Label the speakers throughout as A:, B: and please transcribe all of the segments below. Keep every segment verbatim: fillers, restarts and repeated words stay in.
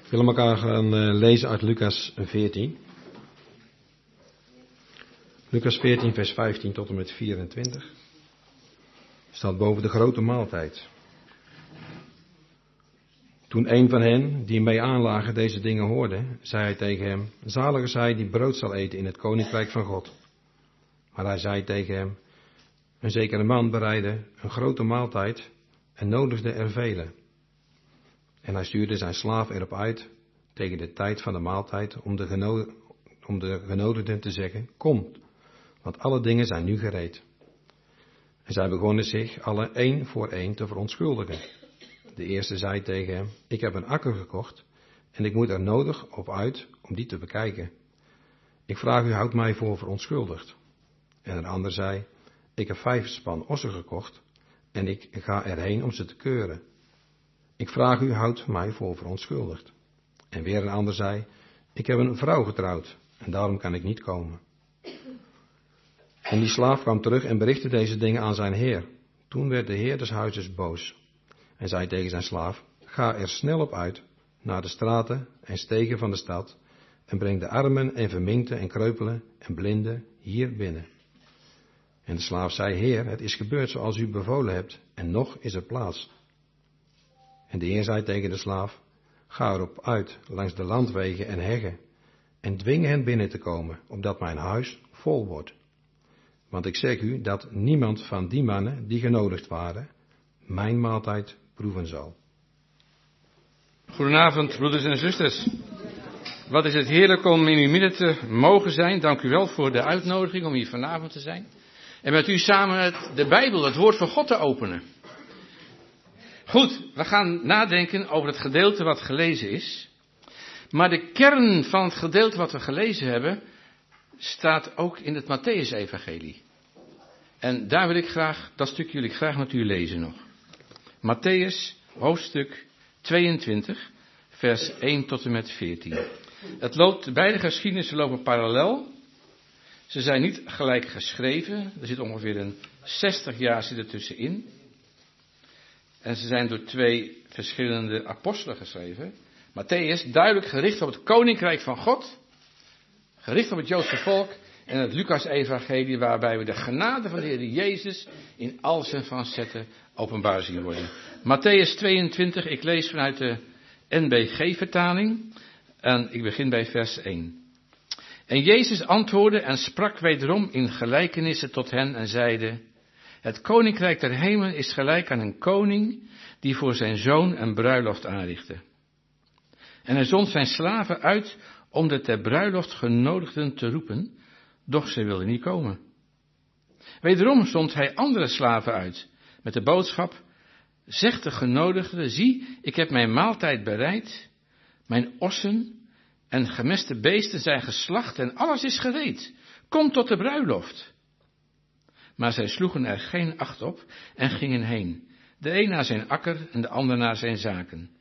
A: We willen elkaar gaan uh, lezen uit Lucas veertien. Lucas veertien vers vijftien tot en met vierentwintig. Staat boven de grote maaltijd. Toen een van hen, die mee aanlagen, deze dingen hoorde, zei hij tegen hem: zalig is hij die brood zal eten in het koninkrijk van God. Maar hij zei tegen hem: een zekere man bereidde een grote maaltijd en nodigde er velen. En hij stuurde zijn slaaf erop uit, tegen de tijd van de maaltijd, om de, geno- om de genodigden te zeggen: kom, want alle dingen zijn nu gereed. En zij begonnen zich alle één voor één te verontschuldigen. De eerste zei tegen hem: ik heb een akker gekocht en ik moet er nodig op uit om die te bekijken. Ik vraag u, houd mij voor verontschuldigd. En een ander zei: ik heb vijf span ossen gekocht en ik ga erheen om ze te keuren. Ik vraag u, houd mij voor verontschuldigd. En weer een ander zei: ik heb een vrouw getrouwd en daarom kan ik niet komen. En die slaaf kwam terug en berichtte deze dingen aan zijn heer. Toen werd de heer des huizes boos en zei tegen zijn slaaf: ga er snel op uit naar de straten en stegen van de stad en breng de armen en verminkten en kreupelen en blinden hier binnen. En de slaaf zei: heer, het is gebeurd zoals u bevolen hebt en nog is er plaats. En de heer zei tegen de slaaf: ga erop uit langs de landwegen en heggen en dwing hen binnen te komen, opdat mijn huis vol wordt. Want ik zeg u dat niemand van die mannen die genodigd waren, mijn maaltijd proeven zal.
B: Goedenavond, broeders en zusters. Wat is het heerlijk om in uw midden te mogen zijn. Dank u wel voor de uitnodiging om hier vanavond te zijn. En met u samen het, de Bijbel, het woord van God te openen. Goed, we gaan nadenken over het gedeelte wat gelezen is. Maar de kern van het gedeelte wat we gelezen hebben, staat ook in het Mattheüs-evangelie. En daar wil ik graag, dat stukje wil ik graag met u lezen nog. Mattheüs, hoofdstuk tweeëntwintig, vers één tot en met veertien. Het loopt, beide geschiedenissen lopen parallel. Ze zijn niet gelijk geschreven. Er zit ongeveer een zestig jaar zit er tussenin. En ze zijn door twee verschillende apostelen geschreven. Mattheüs duidelijk gericht op het koninkrijk van God. Gericht op het Joodse volk. En het Lucas-evangelie waarbij we de genade van de Heer Jezus in al zijn facetten openbaar zien worden. Mattheüs tweeëntwintig, ik lees vanuit de N B G-vertaling. En ik begin bij vers één. En Jezus antwoordde en sprak wederom in gelijkenissen tot hen en zeide: het koninkrijk der hemelen is gelijk aan een koning die voor zijn zoon een bruiloft aanrichtte. En hij zond zijn slaven uit om de ter bruiloft genodigden te roepen, doch zij wilden niet komen. Wederom zond hij andere slaven uit met de boodschap: zeg de genodigden, zie, ik heb mijn maaltijd bereid, mijn ossen en gemeste beesten zijn geslacht en alles is gereed. Kom tot de bruiloft. Maar zij sloegen er geen acht op en gingen heen, de een naar zijn akker en de ander naar zijn zaken.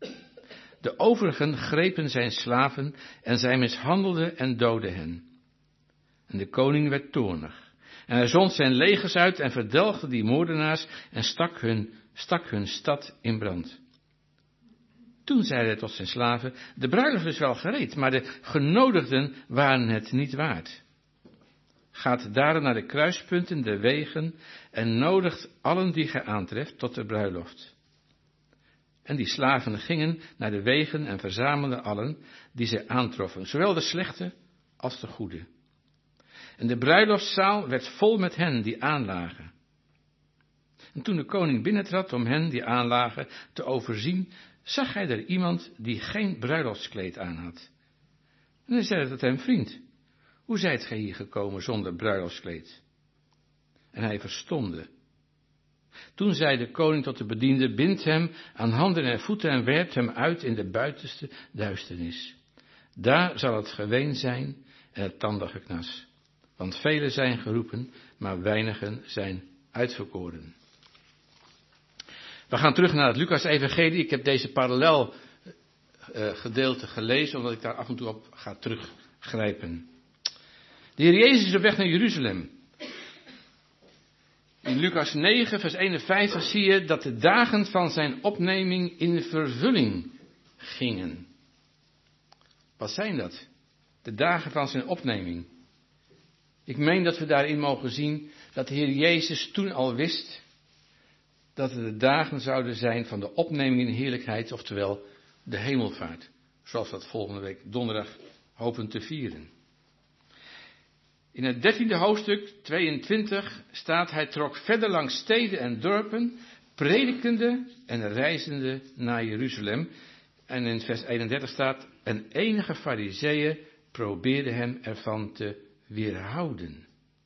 B: De overigen grepen zijn slaven en zij mishandelden en doodden hen. En de koning werd toornig. En hij zond zijn legers uit en verdelgde die moordenaars en stak hun, stak hun stad in brand. Toen zei hij tot zijn slaven: de bruiloft is wel gereed, maar de genodigden waren het niet waard. Gaat daarom naar de kruispunten, de wegen, en nodigt allen die gij aantreft tot de bruiloft. En die slaven gingen naar de wegen en verzamelden allen die zij aantroffen, zowel de slechte als de goede. En de bruiloftszaal werd vol met hen die aanlagen. En toen de koning binnentrad om hen die aanlagen te overzien, zag hij er iemand die geen bruiloftskleed aan had. En hij zei tot hem: vriend, hoe zijt gij hier gekomen zonder bruiloftskleed? En hij verstomde. Toen zei de koning tot de bediende: bind hem aan handen en voeten en werpt hem uit in de buitenste duisternis. Daar zal het geween zijn en het tandengeknas. Want velen zijn geroepen, maar weinigen zijn uitverkoren. We gaan terug naar het Lucas-evangelie. Ik heb deze parallel uh, gedeelte gelezen, omdat ik daar af en toe op ga teruggrijpen. De Heer Jezus is op weg naar Jeruzalem. In Lucas negen, vers eenenvijftig zie je dat de dagen van zijn opneming in vervulling gingen. Wat zijn dat? De dagen van zijn opneming. Ik meen dat we daarin mogen zien dat de Heer Jezus toen al wist dat het de dagen zouden zijn van de opneming in heerlijkheid, oftewel de hemelvaart. Zoals we dat volgende week donderdag hopen te vieren. In het dertiende hoofdstuk, tweeëntwintig, staat: hij trok verder langs steden en dorpen, predikende en reizende naar Jeruzalem. En in vers eenendertig staat: en enige farizeeën probeerden hem ervan te weerhouden.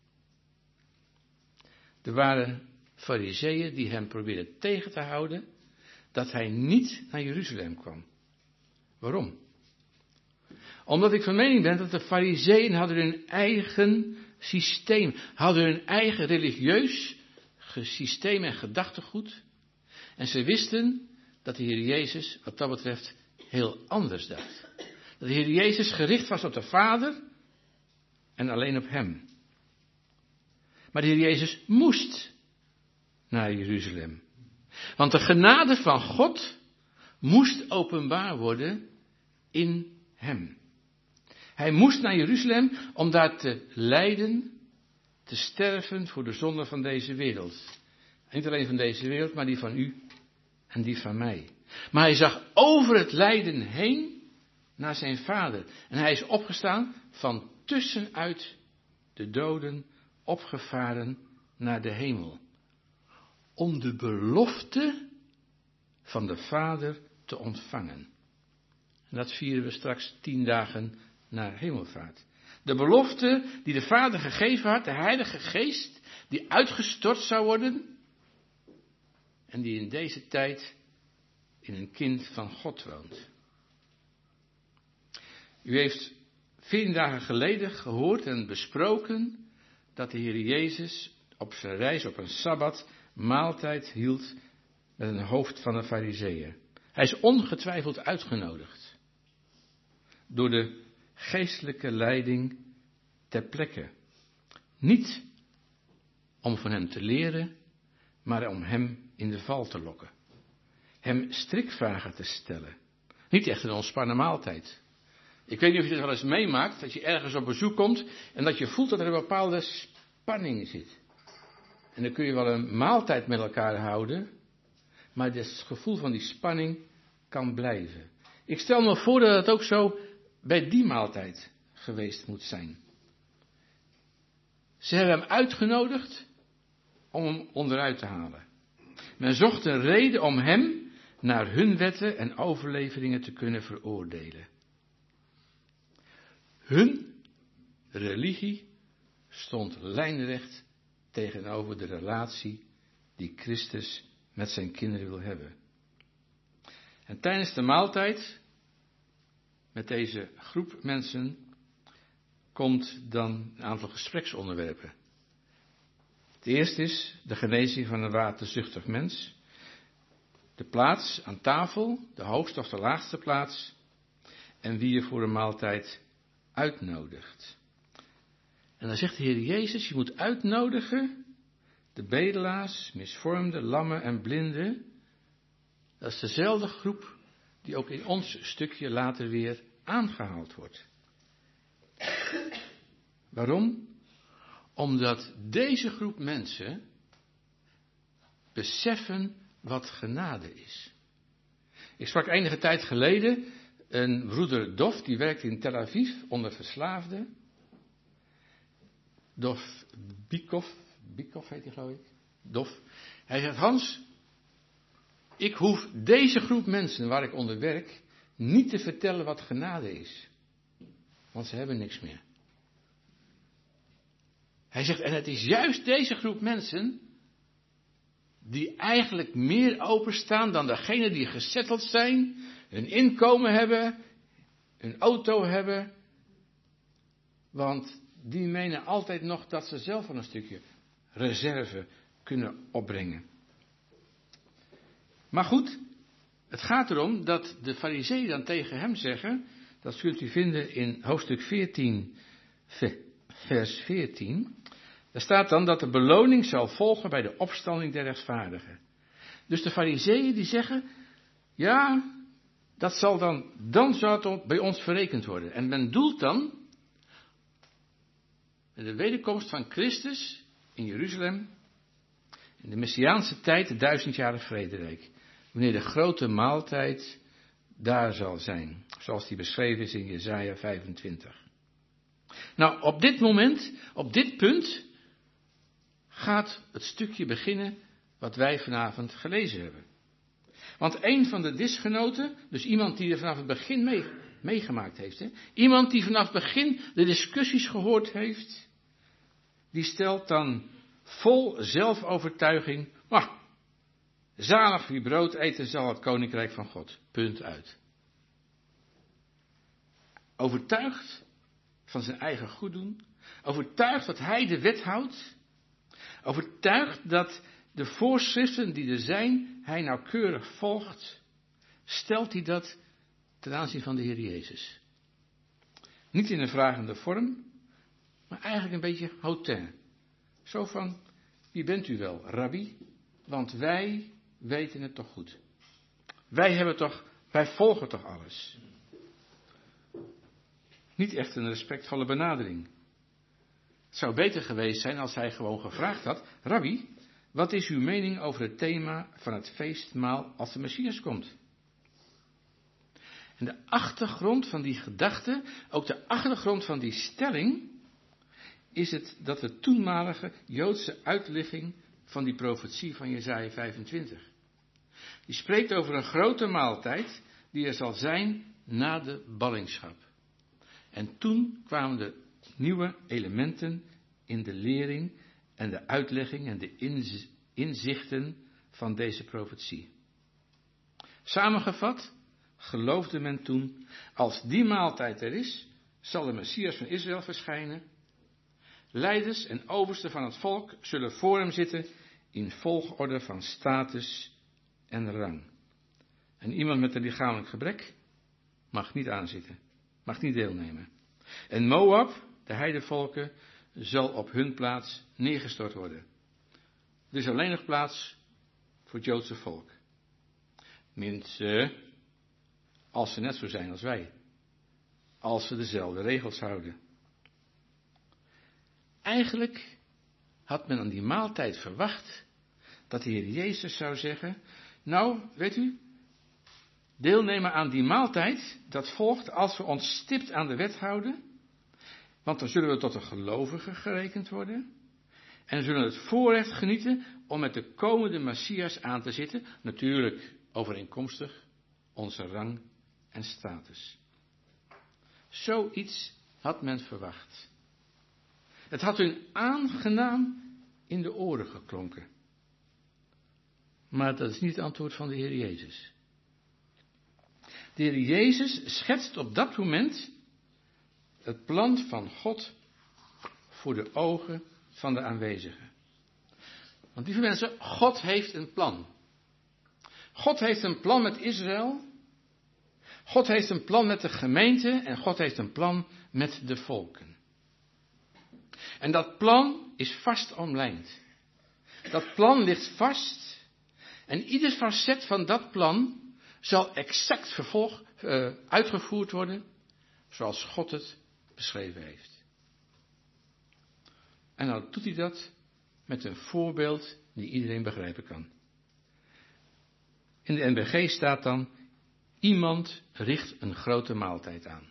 B: Er waren farizeeën die hem probeerden tegen te houden dat hij niet naar Jeruzalem kwam. Waarom? Omdat ik van mening ben dat de farizeeën hadden hun eigen systeem, hadden hun eigen religieus systeem en gedachtegoed. En ze wisten dat de Heer Jezus wat dat betreft heel anders dacht. Dat de Heer Jezus gericht was op de Vader en alleen op hem. Maar de Heer Jezus moest naar Jeruzalem. Want de genade van God moest openbaar worden in hem. Hij moest naar Jeruzalem om daar te lijden, te sterven voor de zonde van deze wereld. En niet alleen van deze wereld, maar die van u en die van mij. Maar hij zag over het lijden heen naar zijn Vader. En hij is opgestaan van tussenuit de doden, opgevaren naar de hemel. Om de belofte van de Vader te ontvangen. En dat vieren we straks tien dagen na hemelvaart. De belofte die de Vader gegeven had, de Heilige Geest, die uitgestort zou worden. En die in deze tijd in een kind van God woont. U heeft veertien dagen geleden gehoord en besproken dat de Heer Jezus op zijn reis op een Sabbat maaltijd hield met een hoofd van de Farizeeën. Hij is ongetwijfeld uitgenodigd door de geestelijke leiding ter plekke. Niet om van hem te leren, maar om hem in de val te lokken. Hem strikvragen te stellen. Niet echt een ontspannen maaltijd. Ik weet niet of je dit wel eens meemaakt, dat je ergens op bezoek komt en dat je voelt dat er een bepaalde spanning zit. En dan kun je wel een maaltijd met elkaar houden, maar het gevoel van die spanning kan blijven. Ik stel me voor dat het ook zo bij die maaltijd geweest moet zijn. Ze hebben hem uitgenodigd om hem onderuit te halen. Men zocht een reden om hem naar hun wetten en overleveringen te kunnen veroordelen. Hun religie stond lijnrecht tegenover de relatie die Christus met zijn kinderen wil hebben. En tijdens de maaltijd met deze groep mensen komt dan een aantal gespreksonderwerpen. Het eerste is de genezing van een waterzuchtig mens. De plaats aan tafel, de hoogste of de laagste plaats. En wie je voor een maaltijd uitnodigt. En dan zegt de Heer Jezus, je moet uitnodigen de bedelaars, misvormden, lammen en blinden. Dat is dezelfde groep die ook in ons stukje later weer aangehaald wordt. Waarom? Omdat deze groep mensen beseffen wat genade is. Ik sprak enige tijd geleden een broeder Dof, die werkt in Tel Aviv onder verslaafden. Dof Bikov, Bikov heet hij geloof ik. Dof. Hij zegt, Hans, ik hoef deze groep mensen waar ik onder werk niet te vertellen wat genade is. Want ze hebben niks meer. Hij zegt, en het is juist deze groep mensen die eigenlijk meer openstaan dan degenen die gezetteld zijn, hun inkomen hebben, een auto hebben. Want die menen altijd nog dat ze zelf wel een stukje reserve kunnen opbrengen. Maar goed, het gaat erom dat de Farizeeën dan tegen hem zeggen, dat kunt u vinden in hoofdstuk veertien, vers veertien. Daar staat dan dat de beloning zal volgen bij de opstanding der rechtvaardigen. Dus de Farizeeën die zeggen, ja, Dat zal dan, dan zal het bij ons verrekend worden. En men doelt dan de wederkomst van Christus in Jeruzalem, in de Messiaanse tijd, de duizendjarig vrederijk. Wanneer de grote maaltijd daar zal zijn, zoals die beschreven is in Jesaja vijfentwintig. Nou, op dit moment, op dit punt, gaat het stukje beginnen wat wij vanavond gelezen hebben. Want een van de disgenoten, dus iemand die er vanaf het begin mee, meegemaakt heeft, hè, iemand die vanaf het begin de discussies gehoord heeft, die stelt dan vol zelfovertuiging, ah, zalig wie brood eten zal het koninkrijk van God. Punt uit. Overtuigd van zijn eigen goeddoen, overtuigd dat hij de wet houdt, overtuigd dat de voorschriften die er zijn, hij nauwkeurig volgt, stelt hij dat ten aanzien van de Heer Jezus. Niet in een vragende vorm, maar eigenlijk een beetje hautain. Zo van, wie bent u wel, rabbi? Want wij weten het toch goed. Wij hebben toch, wij volgen toch alles. Niet echt een respectvolle benadering. Het zou beter geweest zijn als hij gewoon gevraagd had, rabbi, wat is uw mening over het thema van het feestmaal als de Messias komt? En de achtergrond van die gedachte, ook de achtergrond van die stelling, is het dat de toenmalige Joodse uitlegging van die profetie van Jesaja vijfentwintig. Die spreekt over een grote maaltijd die er zal zijn na de ballingschap. En toen kwamen de nieuwe elementen in de lering en de uitlegging en de inzichten van deze profetie. Samengevat, geloofde men toen, als die maaltijd er is, zal de Messias van Israël verschijnen. Leiders en oversten van het volk zullen voor hem zitten in volgorde van status en rang. En iemand met een lichamelijk gebrek mag niet aanzitten, mag niet deelnemen. En Moab, de heidevolken, zal op hun plaats neergestort worden. Er is alleen nog plaats voor het Joodse volk. Minstens als ze net zo zijn als wij. Als ze dezelfde regels houden. Eigenlijk had men aan die maaltijd verwacht dat de Heer Jezus zou zeggen, nou, weet u, deelnemen aan die maaltijd, dat volgt als we ons stipt aan de wet houden, want dan zullen we tot een gelovige gerekend worden en we zullen het voorrecht genieten om met de komende Messias aan te zitten, natuurlijk overeenkomstig onze rang en status. Zoiets had men verwacht. Het had hun aangenaam in de oren geklonken. Maar dat is niet het antwoord van de Heer Jezus. De Heer Jezus schetst op dat moment het plan van God voor de ogen van de aanwezigen. Want lieve mensen, God heeft een plan. God heeft een plan met Israël. God heeft een plan met de gemeente en God heeft een plan met de volken. En dat plan is vast omlijnd. Dat plan ligt vast. En ieder facet van dat plan zal exact vervolg, uh, uitgevoerd worden zoals God het beschreven heeft. En dan doet hij dat met een voorbeeld die iedereen begrijpen kan. In de N B G staat dan, iemand richt een grote maaltijd aan.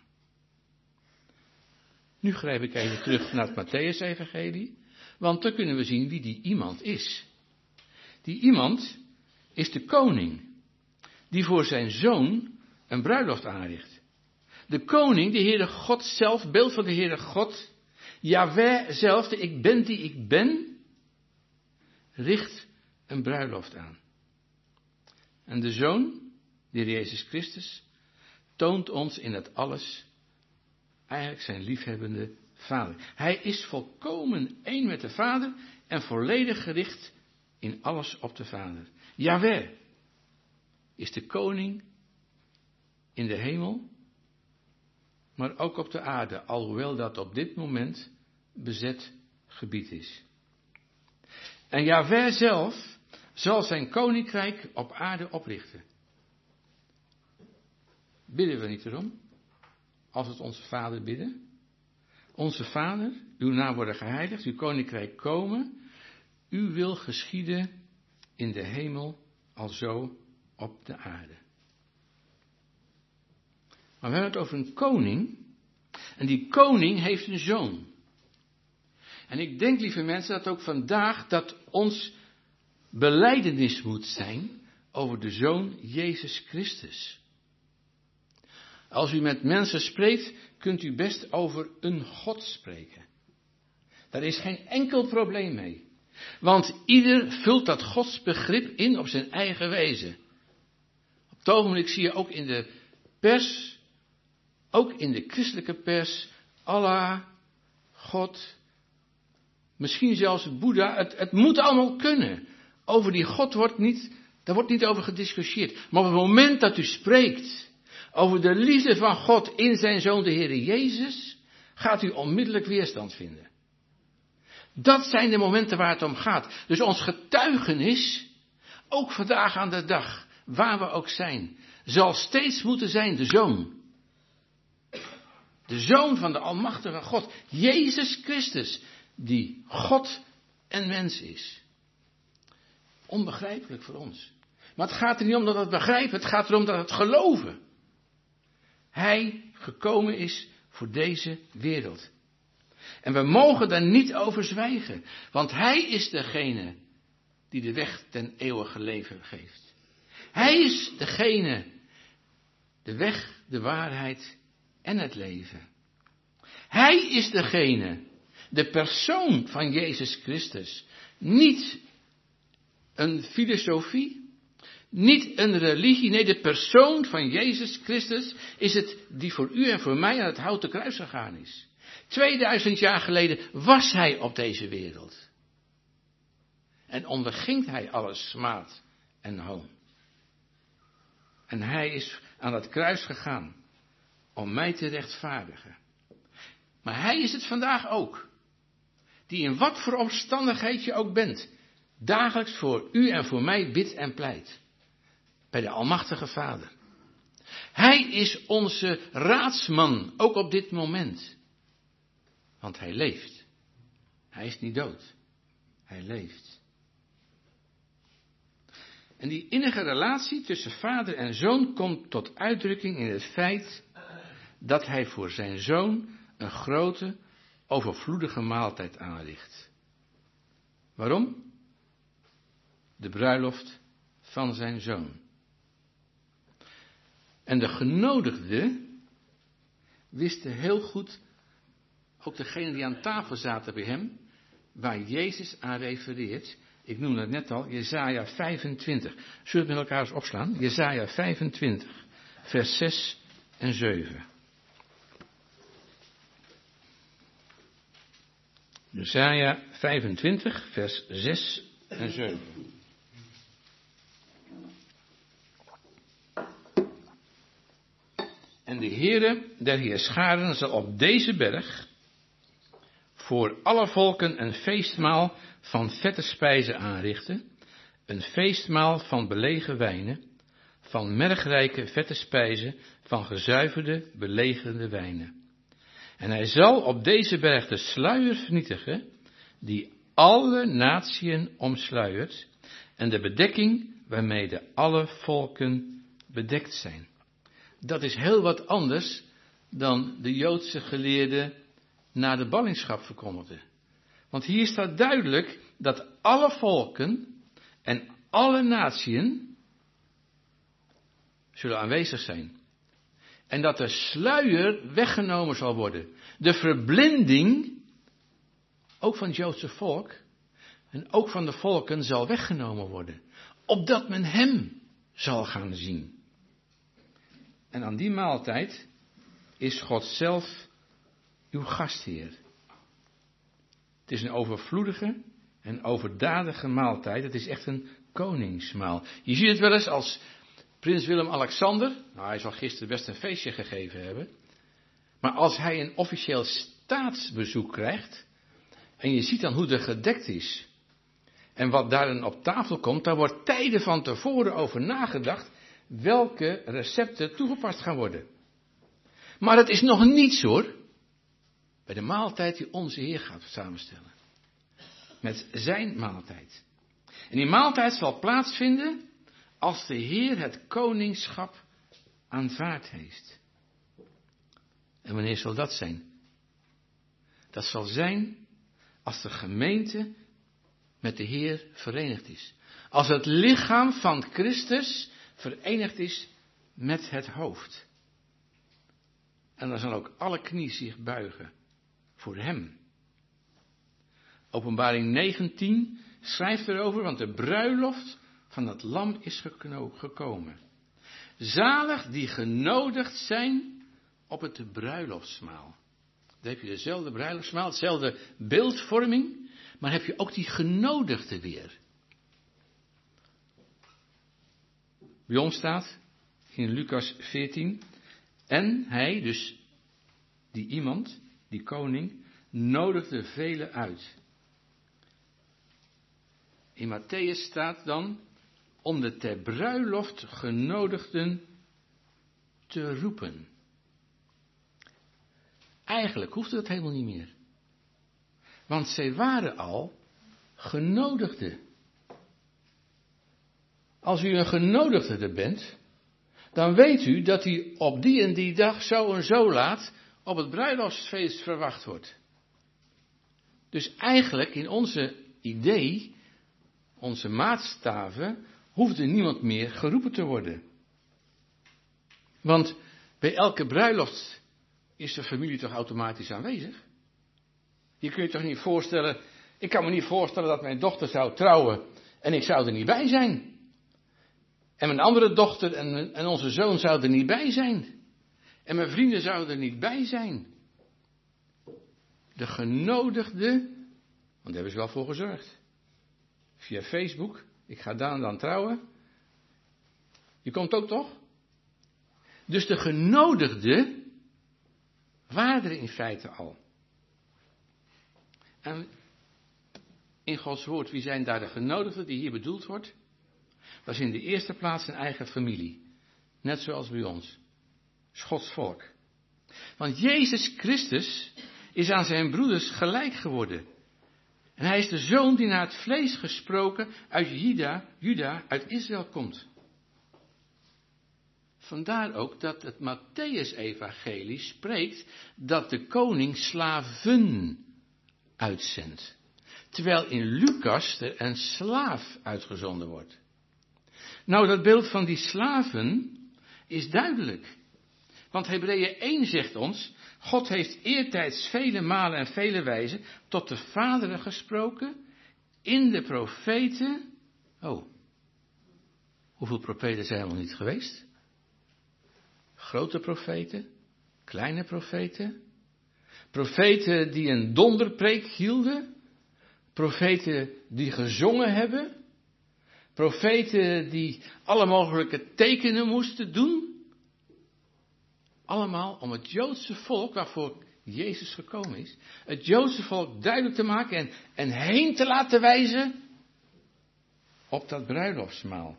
B: Nu grijp ik even terug naar het Mattheüs-evangelie, want dan kunnen we zien wie die iemand is. Die iemand is de koning, die voor zijn zoon een bruiloft aanricht. De koning, de Heere God zelf, beeld van de Heere God, Jahweh zelf, de ik ben die ik ben, richt een bruiloft aan. En de zoon, de Heer Jezus Christus, toont ons in het alles eigenlijk zijn liefhebbende vader. Hij is volkomen één met de vader en volledig gericht in alles op de vader. Jahweh is de koning in de hemel, maar ook op de aarde, alhoewel dat op dit moment bezet gebied is. En Jahweh zelf zal zijn koninkrijk op aarde oprichten. bidden we niet erom? Als we het onze Vader bidden? Onze Vader, uw naam worden geheiligd, uw koninkrijk komen, uw wil geschieden in de hemel alzo op de aarde. Maar we hebben het over een koning. En die koning heeft een zoon. En ik denk, lieve mensen, dat ook vandaag dat ons belijdenis moet zijn over de Zoon Jezus Christus. Als u met mensen spreekt, kunt u best over een God spreken. Daar is geen enkel probleem mee. Want ieder vult dat godsbegrip in op zijn eigen wijze. Op het ogenblik zie je ook in de pers, ook in de christelijke pers, Allah, God, misschien zelfs Boeddha, het, het moet allemaal kunnen. Over die God wordt niet, daar wordt niet over gediscussieerd. Maar op het moment dat u spreekt over de liefde van God in zijn Zoon de Heere Jezus, gaat u onmiddellijk weerstand vinden. Dat zijn de momenten waar het om gaat. Dus ons getuigenis, ook vandaag aan de dag, waar we ook zijn, zal steeds moeten zijn de Zoon. De Zoon van de Almachtige God, Jezus Christus, die God en mens is. Onbegrijpelijk voor ons. Maar het gaat er niet om dat we het begrijpen, het gaat erom dat we het geloven. Hij gekomen is voor deze wereld. En we mogen daar niet over zwijgen, want hij is degene die de weg ten eeuwige leven geeft. Hij is degene, de weg, de waarheid en het leven. Hij is degene, de persoon van Jezus Christus. Niet een filosofie, niet een religie, nee, de persoon van Jezus Christus is het die voor u en voor mij aan het houten kruis gegaan is. Tweeduizend jaar geleden was hij op deze wereld. En onderging hij alle smaad en hoon. En hij is aan het kruis gegaan om mij te rechtvaardigen. Maar hij is het vandaag ook. Die in wat voor omstandigheid je ook bent, dagelijks voor u en voor mij bidt en pleit. Bij de Almachtige Vader. Hij is onze raadsman, ook op dit moment. Want hij leeft. Hij is niet dood. Hij leeft. En die innige relatie tussen vader en zoon komt tot uitdrukking in het feit dat hij voor zijn zoon een grote, overvloedige maaltijd aanricht. Waarom? De bruiloft van zijn zoon. En de genodigden wisten heel goed, ook degenen die aan tafel zaten bij hem, waar Jezus aan refereert. Ik noemde het net al, Jesaja vijfentwintig. Zullen we het met elkaar eens opslaan? Jesaja vijfentwintig, vers zes en zeven. Jesaja vijfentwintig, vers zes en zeven. En de Heere der Heerscharen zal op deze berg voor alle volken een feestmaal van vette spijzen aanrichten, een feestmaal van belegen wijnen, van mergrijke vette spijzen, van gezuiverde belegende wijnen. En hij zal op deze berg de sluier vernietigen, die alle natieën omsluiert, en de bedekking waarmee alle volken bedekt zijn. Dat is heel wat anders dan de Joodse geleerden na de ballingschap verkondigden. Want hier staat duidelijk dat alle volken en alle natieën zullen aanwezig zijn. En dat de sluier weggenomen zal worden. De verblinding, ook van het Joodse volk, en ook van de volken, zal weggenomen worden. Opdat men hem zal gaan zien. En aan die maaltijd is God zelf uw gastheer. Het is een overvloedige en overdadige maaltijd. Het is echt een koningsmaal. Je ziet het wel eens als prins Willem-Alexander. Nou, hij zal gisteren best een feestje gegeven hebben. Maar als hij een officieel staatsbezoek krijgt. En je ziet dan hoe er gedekt is. En wat daarin op tafel komt. Daar wordt tijden van tevoren over nagedacht. welke recepten toegepast gaan worden. Maar het is nog niets hoor, bij de maaltijd die onze Heer gaat samenstellen. Met zijn maaltijd. En die maaltijd zal plaatsvinden als de Heer het koningschap aanvaard heeft. En wanneer zal dat zijn? Dat zal zijn als de gemeente met de Heer verenigd is. Als het lichaam van Christus verenigd is met het hoofd. En dan zal ook alle knie zich buigen voor hem. Openbaring negentien schrijft erover, want de bruiloft van het lam is gekomen. Zalig die genodigd zijn op het bruiloftsmaal. Dan heb je dezelfde bruiloftsmaal, dezelfde beeldvorming, maar heb je ook die genodigde weer. Bij ons staat in Lucas veertien, en hij, dus die iemand, die koning, nodigde velen uit. In Matthäus staat dan, om de ter bruiloft genodigden te roepen. Eigenlijk hoefde dat helemaal niet meer. Want zij waren al genodigden. Als u een genodigde bent, dan weet u dat u op die en die dag zo en zo laat op het bruiloftsfeest verwacht wordt. Dus eigenlijk in onze idee, onze maatstaven, hoefde niemand meer geroepen te worden. Want bij elke bruiloft is de familie toch automatisch aanwezig? Je kunt je toch niet voorstellen, ik kan me niet voorstellen dat mijn dochter zou trouwen en ik zou er niet bij zijn. En mijn andere dochter en, en onze zoon zouden er niet bij zijn. En mijn vrienden zouden er niet bij zijn. De genodigde, want daar hebben ze wel voor gezorgd. Via Facebook, ik ga dan en dan trouwen. Je komt ook toch? Dus de genodigden waren er in feite al. En in Gods woord, wie zijn daar de genodigden die hier bedoeld wordt? Dat is in de eerste plaats zijn eigen familie. Net zoals bij ons. Gods volk. Want Jezus Christus is aan zijn broeders gelijk geworden. En hij is de zoon die naar het vlees gesproken uit Juda, Juda uit Israël komt. Vandaar ook dat het Mattheüs-evangelie spreekt dat de koning slaven uitzendt. Terwijl in Lucas er een slaaf uitgezonden wordt. Nou, dat beeld van die slaven is duidelijk. Want Hebreeën één zegt ons, God heeft eertijds vele malen en vele wijzen tot de vaderen gesproken, in de profeten. Oh, hoeveel profeten zijn er nog niet geweest? Grote profeten, kleine profeten, profeten die een donderpreek hielden, profeten die gezongen hebben, profeten die alle mogelijke tekenen moesten doen. Allemaal om het Joodse volk, waarvoor Jezus gekomen is, het Joodse volk duidelijk te maken en, en heen te laten wijzen op dat bruiloftsmaal.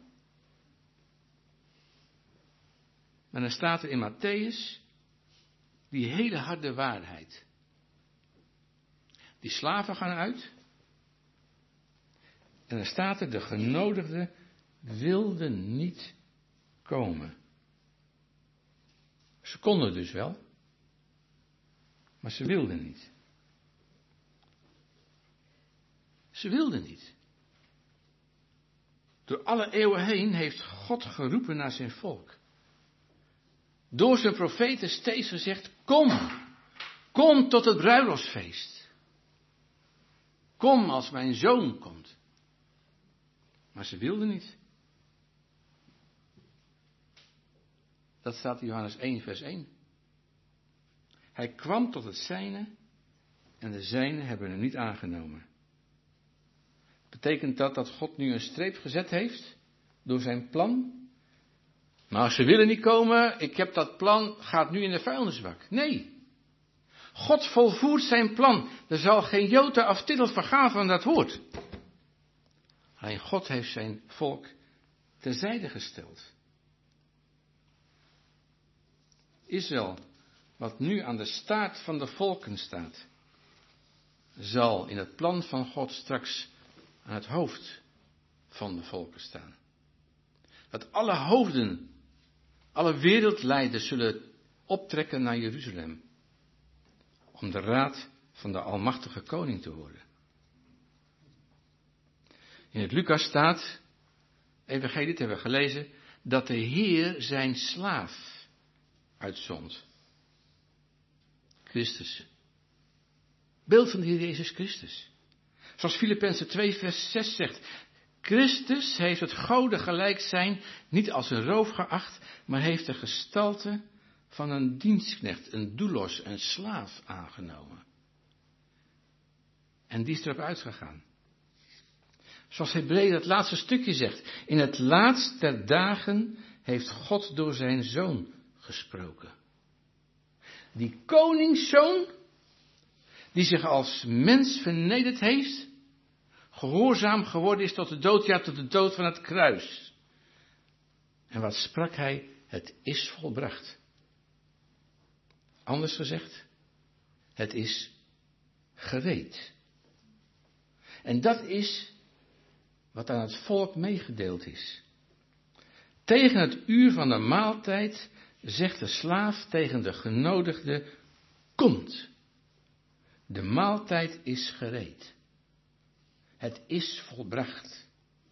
B: Maar dan staat er in Mattheüs die hele harde waarheid. Die slaven gaan uit. En dan staat er, de genodigden wilden niet komen. Ze konden dus wel, maar ze wilden niet. Ze wilden niet. Door alle eeuwen heen heeft God geroepen naar zijn volk. Door zijn profeten steeds gezegd, kom, kom tot het bruiloftsfeest. Kom als mijn zoon komt. Maar ze wilden niet. Dat staat in Johannes één vers één. Hij kwam tot het zijne en de zijnen hebben hem niet aangenomen. Betekent dat dat God nu een streep gezet heeft door zijn plan? Maar als ze willen niet komen, ik heb dat plan, gaat nu in de vuilnisbak. Nee. God volvoert zijn plan. Er zal geen jota of tittel vergaan van dat woord. Alleen God heeft zijn volk terzijde gesteld. Israël, wat nu aan de staart van de volken staat, zal in het plan van God straks aan het hoofd van de volken staan. Dat alle hoofden, alle wereldleiders zullen optrekken naar Jeruzalem, om de raad van de almachtige koning te horen. In het Lucas staat, evangelie, dit hebben we gelezen, dat de Heer zijn slaaf uitzond. Christus. Beeld van de Heer Jezus Christus. Zoals Filippenzen twee vers zes zegt. Christus heeft het Gode gelijk zijn niet als een roof geacht, maar heeft de gestalte van een dienstknecht, een doulos, een slaaf aangenomen. En die is erop uitgegaan. Zoals Hebreeën dat laatste stukje zegt. In het laatst der dagen heeft God door zijn zoon gesproken. Die koningszoon, die zich als mens vernederd heeft, gehoorzaam geworden is tot de dood, ja tot de dood van het kruis. En wat sprak hij? Het is volbracht. Anders gezegd, het is gereed. En dat is wat aan het volk meegedeeld is. Tegen het uur van de maaltijd zegt de slaaf tegen de genodigde, komt. De maaltijd is gereed. Het is volbracht.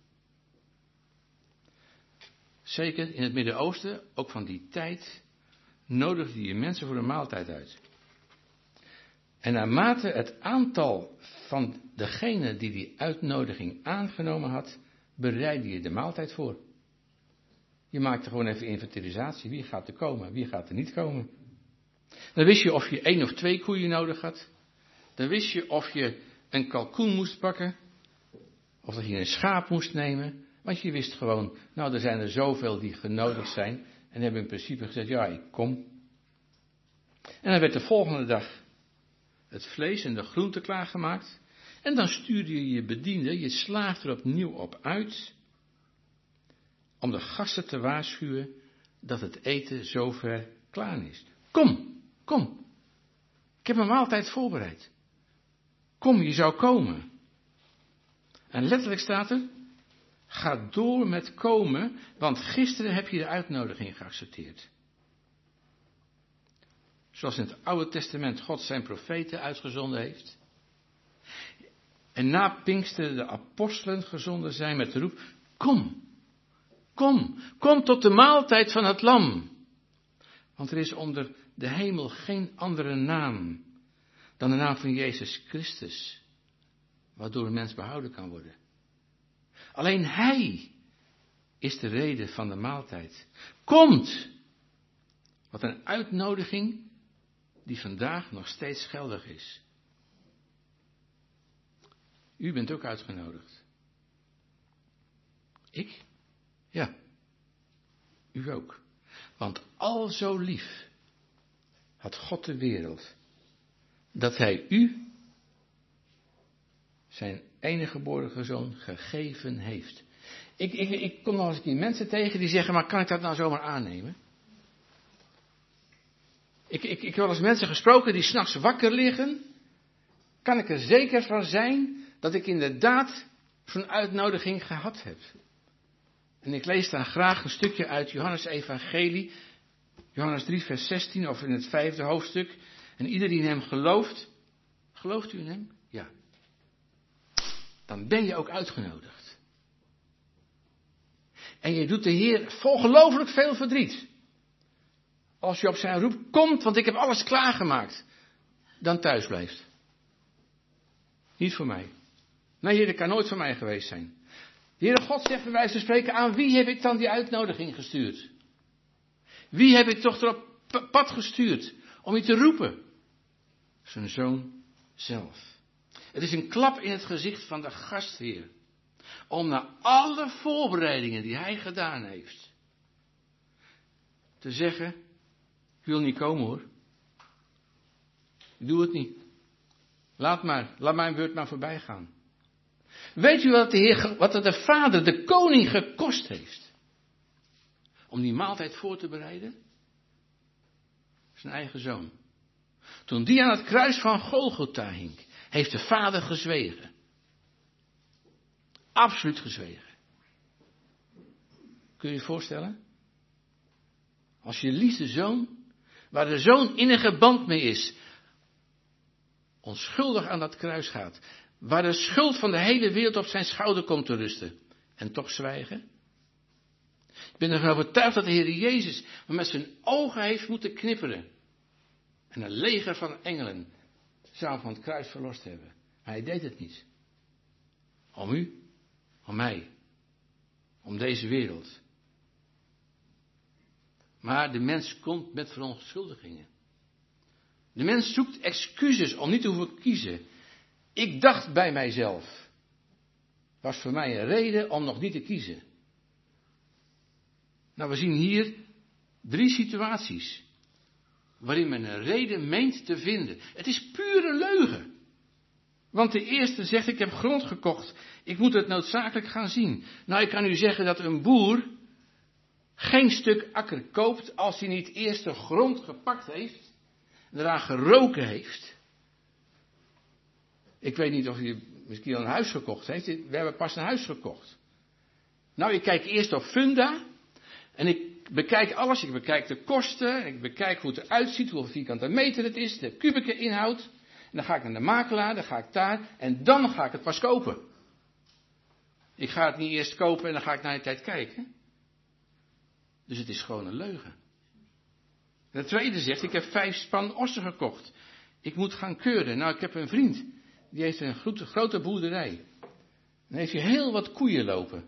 B: Zeker in het Midden-Oosten, ook van die tijd, nodigde je mensen voor een maaltijd uit. En naarmate het aantal van degene die die uitnodiging aangenomen had, bereidde je de maaltijd voor. Je maakte gewoon even inventarisatie. Wie gaat er komen, wie gaat er niet komen. Dan wist je of je één of twee koeien nodig had. Dan wist je of je een kalkoen moest pakken. Of dat je een schaap moest nemen. Want je wist gewoon, nou er zijn er zoveel die genodigd zijn. En hebben in principe gezegd, ja ik kom. En dan werd de volgende dag het vlees en de groenten klaargemaakt. En dan stuurde je je bediende, je slaaf er opnieuw op uit, om de gasten te waarschuwen dat het eten zover klaar is. Kom, kom. Ik heb een maaltijd voorbereid. Kom, je zou komen. En letterlijk staat er, ga door met komen, want gisteren heb je de uitnodiging geaccepteerd. Zoals in het Oude Testament God zijn profeten uitgezonden heeft. En na Pinksteren de apostelen gezonden zijn met de roep, kom, kom, kom tot de maaltijd van het lam. Want er is onder de hemel geen andere naam dan de naam van Jezus Christus, waardoor een mens behouden kan worden. Alleen Hij is de reden van de maaltijd. Komt! Wat een uitnodiging die vandaag nog steeds geldig is. U bent ook uitgenodigd. Ik? Ja. U ook. Want al zo lief had God de wereld, dat Hij u, zijn enige geboren zoon, gegeven heeft. Ik, ik, ik kom nog eens een keer mensen tegen die zeggen, maar kan ik dat nou zomaar aannemen? Ik, ik, ik heb wel eens mensen gesproken die 's nachts wakker liggen. Kan ik er zeker van zijn dat ik inderdaad zo'n uitnodiging gehad heb? En ik lees daar graag een stukje uit Johannes Evangelie, Johannes drie vers zestien, of in het vijfde hoofdstuk. En ieder die in hem gelooft, gelooft u in hem? Ja. Dan ben je ook uitgenodigd. En je doet de Heer ongelooflijk veel verdriet. Als je op zijn roep komt, want ik heb alles klaargemaakt, dan thuis blijft. Niet voor mij. Nee, Heer, dat kan nooit voor mij geweest zijn. De Heere God zegt bij wijze van spreken, aan wie heb ik dan die uitnodiging gestuurd? Wie heb ik toch erop pad gestuurd om je te roepen? Zijn zoon zelf. Het is een klap in het gezicht van de gastheer. Om na alle voorbereidingen die hij gedaan heeft, te zeggen, ik wil niet komen hoor. Ik doe het niet. Laat maar, laat mijn beurt maar voorbij gaan. Weet u wat de Heer, wat het de Vader, de koning gekost heeft? Om die maaltijd voor te bereiden? zijn eigen zoon. Toen die aan het kruis van Golgotha hing, heeft de vader gezwegen. Absoluut gezwegen. Kun je je voorstellen? Als je liefste zoon, waar de zoon innige band mee is, onschuldig aan dat kruis gaat, waar de schuld van de hele wereld op zijn schouder komt te rusten, en toch zwijgen? Ik ben ervan overtuigd dat de Heer Jezus met zijn ogen heeft moeten knipperen. En een leger van engelen zou van het kruis verlost hebben. Maar hij deed het niet. Om u, om mij, om deze wereld. Maar de mens komt met verontschuldigingen. De mens zoekt excuses om niet te hoeven kiezen. Ik dacht bij mijzelf, was voor mij een reden om nog niet te kiezen. Nou, we zien hier drie situaties waarin men een reden meent te vinden. Het is pure leugen. Want de eerste zegt, ik heb grond gekocht, ik moet het noodzakelijk gaan zien. Nou, ik kan u zeggen dat een boer geen stuk akker koopt als hij niet eerst de grond gepakt heeft en eraan geroken heeft. Ik weet niet of hij misschien al een huis gekocht heeft. We hebben pas een huis gekocht. Nou, ik kijk eerst op Funda. En ik bekijk alles. Ik bekijk de kosten. Ik bekijk hoe het eruit ziet. Hoeveel vierkante meter het is. De kubieke inhoud. En dan ga ik naar de makelaar. Dan ga ik daar. En dan ga ik het pas kopen. Ik ga het niet eerst kopen en dan ga ik na een tijd kijken. Dus het is gewoon een leugen. De tweede zegt, ik heb vijf span ossen gekocht. Ik moet gaan keuren. Nou, ik heb een vriend. Die heeft een grote, grote boerderij. Dan heeft hij heel wat koeien lopen.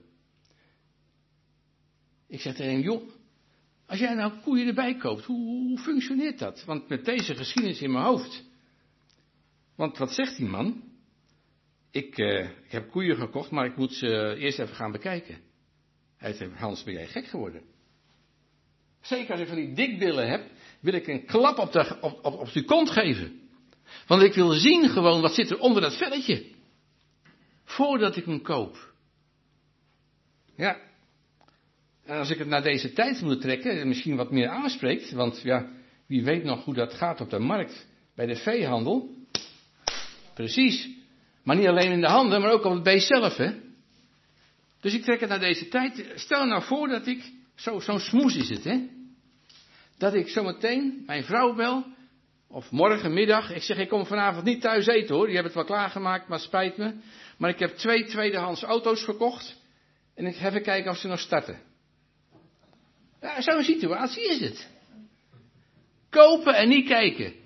B: Ik zeg tegen hem, joh, als jij nou koeien erbij koopt, hoe, hoe functioneert dat? Want met deze geschiedenis in mijn hoofd. Want wat zegt die man? Ik, uh, ik heb koeien gekocht, maar ik moet ze eerst even gaan bekijken. Hij zegt, Hans, ben jij gek geworden? Zeker als ik van die dikbillen heb, wil ik een klap op de, op, op, op de kont geven. Want ik wil zien gewoon wat zit er onder dat velletje. Voordat ik hem koop. Ja. En als ik het naar deze tijd moet trekken, misschien wat meer aanspreekt. Want ja, wie weet nog hoe dat gaat op de markt. Bij de veehandel. Precies. Maar niet alleen in de handen, maar ook op het beest zelf, hè. Dus ik trek het naar deze tijd. Stel nou voor dat ik, zo, zo'n smoes is het, hè. Dat ik zometeen mijn vrouw bel. Of morgenmiddag. Ik zeg, ik kom vanavond niet thuis eten hoor. Je hebt het wel klaargemaakt, maar het spijt me. Maar ik heb twee tweedehands auto's gekocht. En ik ga even kijken of ze nog starten. Ja, zo'n situatie is het. Kopen en niet kijken.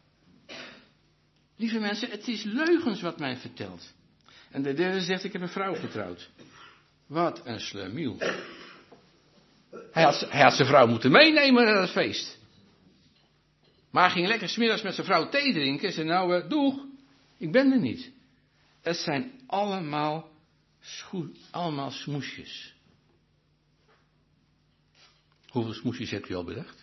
B: Lieve mensen, het is leugens wat mij vertelt. En de derde zegt, ik heb een vrouw getrouwd. Wat een slemiel. Hij had, hij had zijn vrouw moeten meenemen naar het feest. Maar hij ging lekker 's middags met zijn vrouw thee drinken. En zei, nou, uh, doeg, ik ben er niet. Het zijn allemaal, schoe, allemaal smoesjes. Hoeveel smoesjes hebt u al bedacht?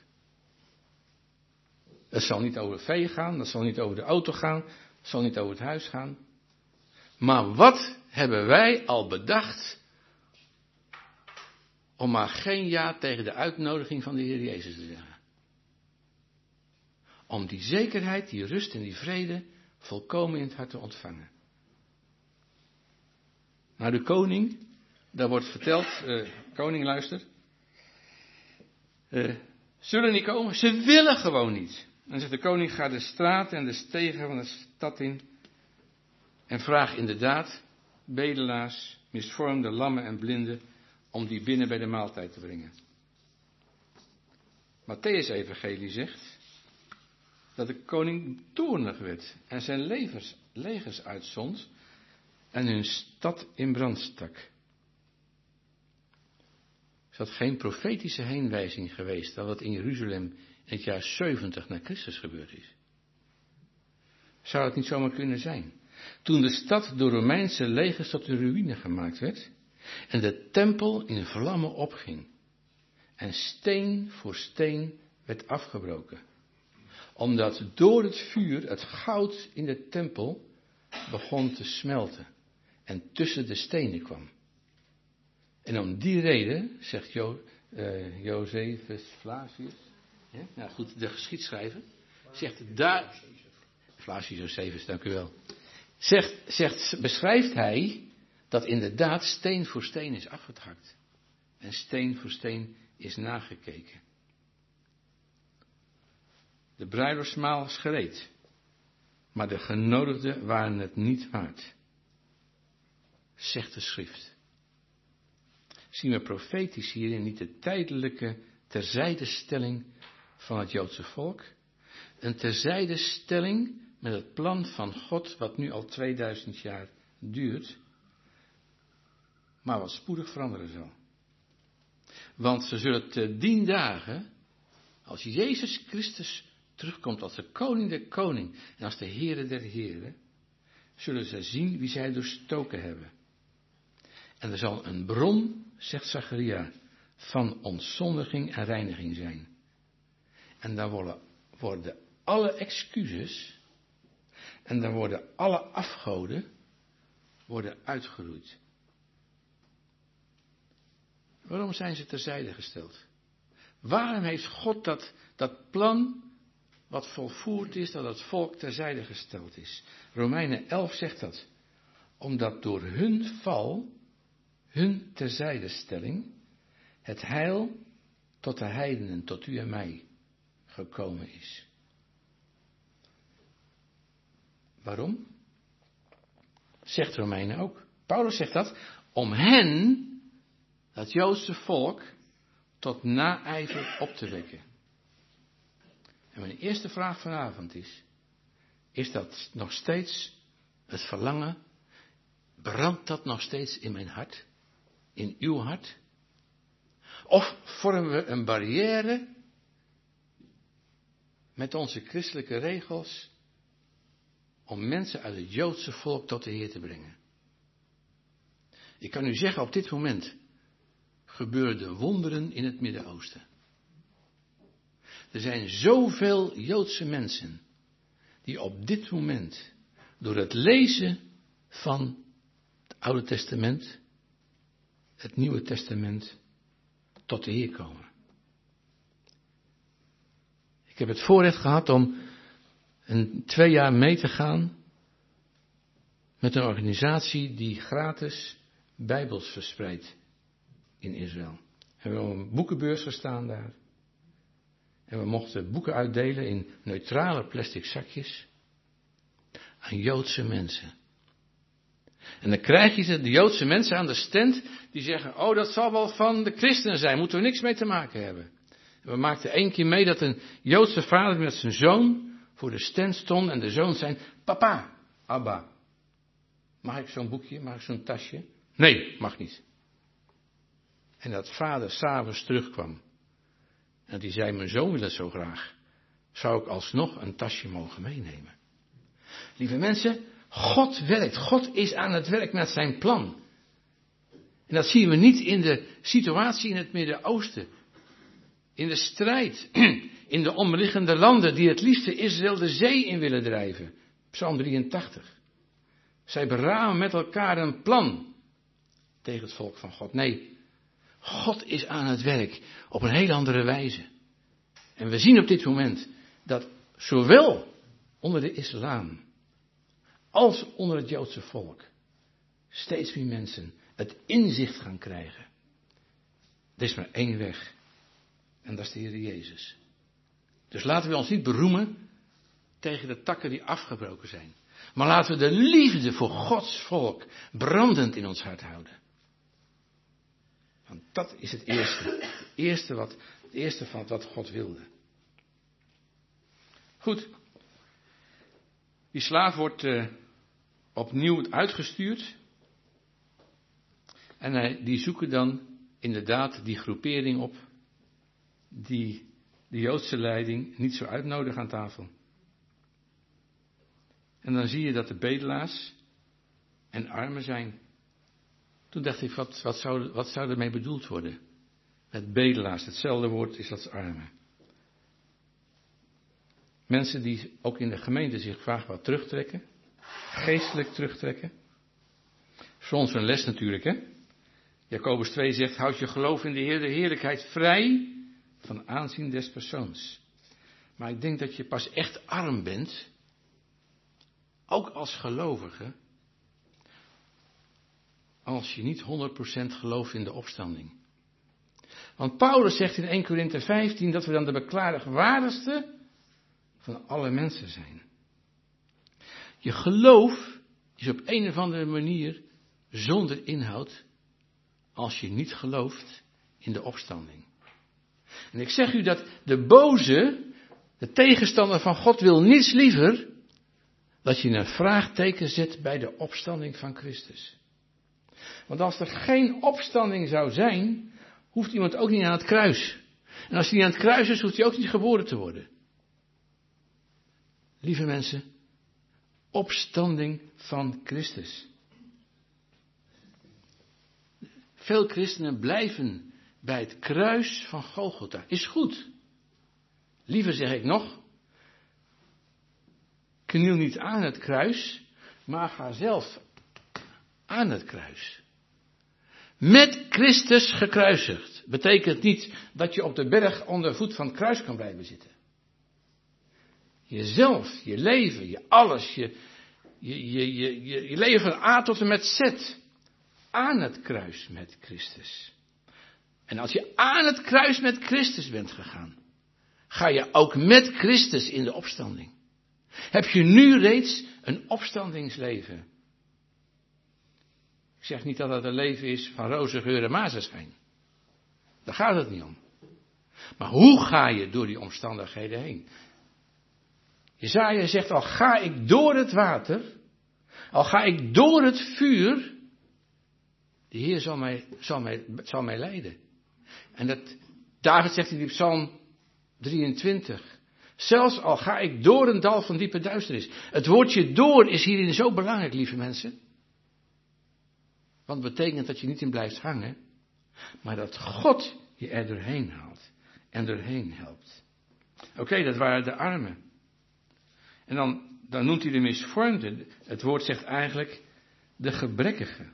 B: Het zal niet over het vee gaan, het zal niet over de auto gaan, het zal niet over het huis gaan. Maar wat hebben wij al bedacht om maar geen ja tegen de uitnodiging van de Heer Jezus te zeggen? Om die zekerheid, die rust en die vrede volkomen in het hart te ontvangen. Nou, de koning, daar wordt verteld, uh, koning luister, uh, zullen niet komen, ze willen gewoon niet. Dan zegt de koning, ga de straat en de stegen van de stad in en vraag inderdaad bedelaars, misvormde lammen en blinden om die binnen bij de maaltijd te brengen. Mattheüs evangelie zegt dat de koning toornig werd en zijn levers, legers uitzond en hun stad in brand stak. Is dat geen profetische heenwijzing geweest dat het in Jeruzalem in het jaar zeventig na Christus gebeurd is? Zou het niet zomaar kunnen zijn? Toen de stad door Romeinse legers tot een ruïne gemaakt werd en de tempel in vlammen opging en steen voor steen werd afgebroken. Omdat door het vuur het goud in de tempel begon te smelten en tussen de stenen kwam. En om die reden, zegt jo, uh, Josephus Flavius, Ja, nou goed, de geschiedschrijver zegt daar, Flavius Josephus, dank u wel, zegt, zegt, beschrijft hij dat inderdaad steen voor steen is afgehakt en steen voor steen is nagekeken. De bruiloftsmaal is gereed, maar de genodigden waren het niet waard, zegt de schrift. Zien we profetisch hierin niet de tijdelijke terzijdestelling van het Joodse volk, een terzijdestelling met het plan van God wat nu al tweeduizend jaar duurt, maar wat spoedig veranderen zal. Want ze zullen te dien dagen, als Jezus Christus terugkomt als de koning der koning en als de Heere der heren, zullen ze zien wie zij doorstoken hebben. En er zal een bron, zegt Zacharia, van ontzondiging en reiniging zijn. En dan worden, worden alle excuses en dan worden alle afgoden worden uitgeroeid. Waarom zijn ze terzijde gesteld? Waarom heeft God dat, dat plan wat volvoerd is, dat het volk terzijde gesteld is? Romeinen elf zegt dat. Omdat door hun val, hun terzijdestelling, het heil tot de heidenen, tot u en mij, gekomen is. Waarom? Zegt Romeinen ook. Paulus zegt dat, om hen, dat Joodse volk, tot naijver op te wekken. En mijn eerste vraag vanavond is, is dat nog steeds het verlangen, brandt dat nog steeds in mijn hart, in uw hart? Of vormen we een barrière met onze christelijke regels om mensen uit het Joodse volk tot de Heer te brengen? Ik kan u zeggen, op dit moment gebeuren wonderen in het Midden-Oosten. Er zijn zoveel Joodse mensen die op dit moment door het lezen van het Oude Testament, het Nieuwe Testament, tot de Heer komen. Ik heb het voorrecht gehad om een twee jaar mee te gaan met een organisatie die gratis Bijbels verspreidt in Israël. We hebben op een boekenbeurs gestaan daar. En we mochten boeken uitdelen in neutrale plastic zakjes aan Joodse mensen. En dan krijg je de Joodse mensen aan de stand die zeggen, oh dat zal wel van de christenen zijn, moeten we niks mee te maken hebben. En we maakten één keer mee dat een Joodse vader met zijn zoon voor de stand stond en de zoon zei, papa, Abba, mag ik zo'n boekje, mag ik zo'n tasje? Nee, mag niet. En dat vader 's avonds terugkwam. En die zei, mijn zoon wil het zo graag. Zou ik alsnog een tasje mogen meenemen? Lieve mensen, God werkt. God is aan het werk met zijn plan. En dat zien we niet in de situatie in het Midden-Oosten. In de strijd. In de omliggende landen die het liefste Israël de zee in willen drijven. Psalm drieëntachtig. Zij beramen met elkaar een plan tegen het volk van God. Nee, God is aan het werk op een heel andere wijze. En we zien op dit moment dat zowel onder de islam als onder het Joodse volk steeds meer mensen het inzicht gaan krijgen. Er is maar één weg. En dat is de Heer Jezus. Dus laten we ons niet beroemen tegen de takken die afgebroken zijn. Maar laten we de liefde voor Gods volk brandend in ons hart houden. Want dat is het eerste. Het eerste, wat, het eerste van wat God wilde. Goed. Die slaaf wordt uh, opnieuw uitgestuurd. En hij, die zoeken dan inderdaad die groepering op. Die de Joodse leiding niet zo uitnodigen aan tafel. En dan zie je dat de bedelaars en armen zijn. Toen dacht ik, wat, wat, zou, wat zou ermee bedoeld worden? Met bedelaars, hetzelfde woord is als armen. Mensen die ook in de gemeente zich vaak wat terugtrekken. Geestelijk terugtrekken. Voor ons een les natuurlijk, hè. Jacobus twee zegt, houd je geloof in de Heer de heerlijkheid vrij van aanzien des persoons. Maar ik denk dat je pas echt arm bent, ook als gelovige, als je niet honderd procent gelooft in de opstanding. Want Paulus zegt in Eerste Korinthe vijftien dat we dan de beklagenswaardigste van alle mensen zijn. Je geloof is op een of andere manier zonder inhoud als je niet gelooft in de opstanding. En ik zeg u dat de boze, de tegenstander van God, wil niets liever dat je een vraagteken zet bij de opstanding van Christus. Want als er geen opstanding zou zijn, hoeft iemand ook niet aan het kruis. En als hij niet aan het kruis is, hoeft hij ook niet geboren te worden. Lieve mensen, opstanding van Christus. Veel christenen blijven bij het kruis van Golgotha. Is goed. Liever zeg ik nog, kniel niet aan het kruis, maar ga zelf aan het kruis. Met Christus gekruisigd. Betekent niet dat je op de berg onder voet van het kruis kan blijven zitten. Jezelf, je leven, je alles, je, je, je, je, je, je leven van A tot en met Z. Aan het kruis met Christus. En als je aan het kruis met Christus bent gegaan, ga je ook met Christus in de opstanding. Heb je nu reeds een opstandingsleven? Ik zeg niet dat het een leven is van roze geur en mazenschijn. Daar gaat het niet om. Maar hoe ga je door die omstandigheden heen? Jesaja zegt, al ga ik door het water, al ga ik door het vuur, de Heer zal mij, zal mij, zal mij leiden. En dat, David zegt in die Psalm drieëntwintig, zelfs al ga ik door een dal van diepe duisternis. Het woordje door is hierin zo belangrijk, lieve mensen. Want het betekent dat je niet in blijft hangen, maar dat God je er doorheen haalt en doorheen helpt. Oké, okay, dat waren de armen. En dan, dan noemt hij de misvormden. Het woord zegt eigenlijk de gebrekkigen.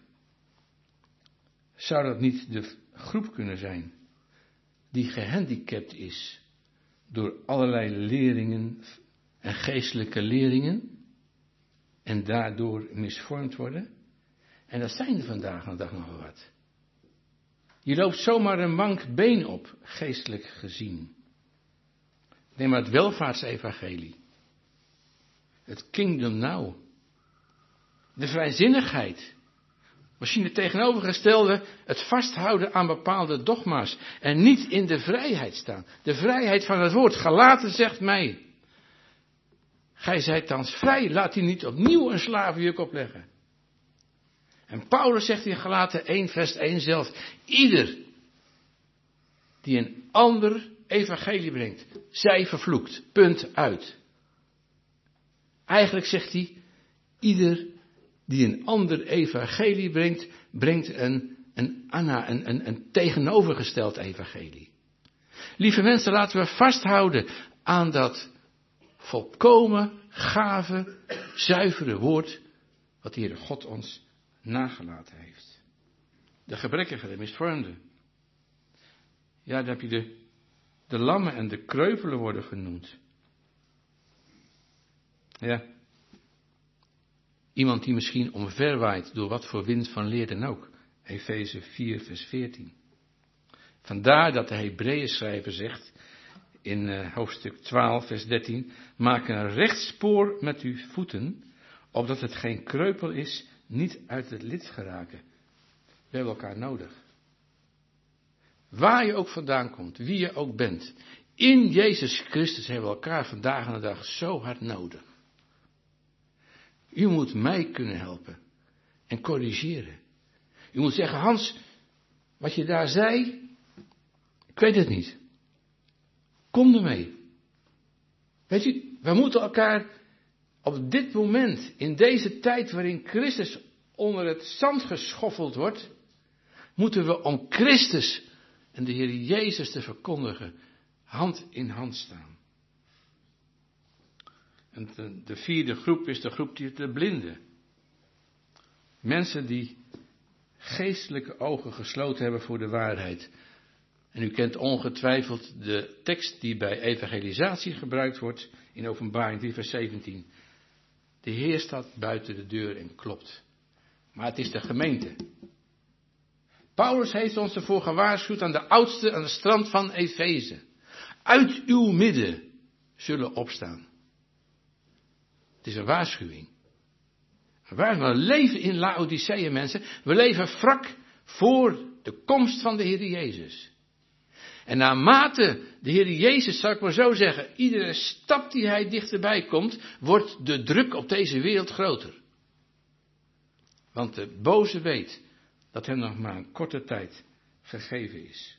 B: Zou dat niet de groep kunnen zijn die gehandicapt is door allerlei leringen en geestelijke leringen en daardoor misvormd worden? En dat zijn er vandaag de dag nog wat. Je loopt zomaar een mank been op, geestelijk gezien. Neem maar het welvaartsevangelie. Het kingdom now. De vrijzinnigheid. Misschien het tegenovergestelde, het vasthouden aan bepaalde dogma's. En niet in de vrijheid staan. De vrijheid van het woord. Galaten zegt mij. Gij zijt thans vrij, laat u niet opnieuw een slavenjuk opleggen. En Paulus zegt in Galaten één vers één zelf. Ieder die een ander evangelie brengt, zij vervloekt. Punt uit. Eigenlijk zegt hij, ieder die een ander evangelie brengt, brengt een, een, anna, een, een, een tegenovergesteld evangelie. Lieve mensen, laten we vasthouden aan dat volkomen, gave, zuivere woord, wat de Heere God ons nagelaten heeft. De gebrekkigen, de misvormden. Ja, dan heb je de, de lammen en de kreupelen worden genoemd. Ja. Iemand die misschien omverwaait door wat voor wind van leer dan ook. Efeze vier vers veertien. Vandaar dat de Hebreeën schrijver zegt in uh, hoofdstuk twaalf vers dertien. Maak een recht spoor met uw voeten, opdat het geen kreupel is, niet uit het lid geraken. We hebben elkaar nodig. Waar je ook vandaan komt, wie je ook bent. In Jezus Christus hebben we elkaar vandaag aan de dag zo hard nodig. U moet mij kunnen helpen en corrigeren. U moet zeggen, Hans, wat je daar zei, ik weet het niet. Kom ermee. Weet u, we moeten elkaar op dit moment, in deze tijd waarin Christus onder het zand geschoffeld wordt, moeten we om Christus en de Heer Jezus te verkondigen, hand in hand staan. En de, de vierde groep is de groep die de blinden. Mensen die geestelijke ogen gesloten hebben voor de waarheid. En u kent ongetwijfeld de tekst die bij evangelisatie gebruikt wordt in Openbaring drie vers zeventien. De Heer staat buiten de deur en klopt. Maar het is de gemeente. Paulus heeft ons ervoor gewaarschuwd aan de oudste aan het strand van Efeze. Uit uw midden zullen opstaan. Het is een waarschuwing. We leven in Laodicea, mensen. We leven wrak voor de komst van de Heer Jezus. En naarmate de Heer Jezus, zal ik maar zo zeggen, iedere stap die hij dichterbij komt, wordt de druk op deze wereld groter. Want de boze weet dat hem nog maar een korte tijd vergeven is.